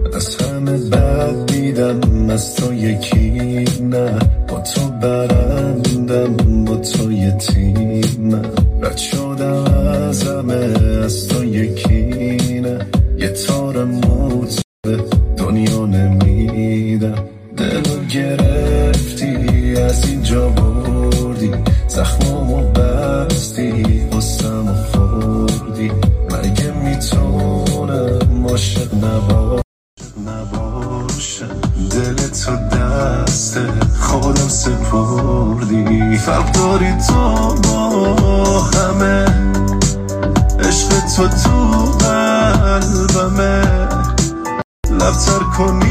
از همه بد دیدم، از تو یکی نه. با تو برندم، با تو یتیمم. رد شدم از همه، از تو یکی نه. یه تار موت به دنیا نمیدم. دلو گرفتی، از اینجا بردی، زخمامو بستی، قصه‌مو خوردی. مگه میتونم عاشق نباشم؟ دل تو دست خودم سپردی. فرق داری تو با همه، عشق تو قلبمه. لبتر کنی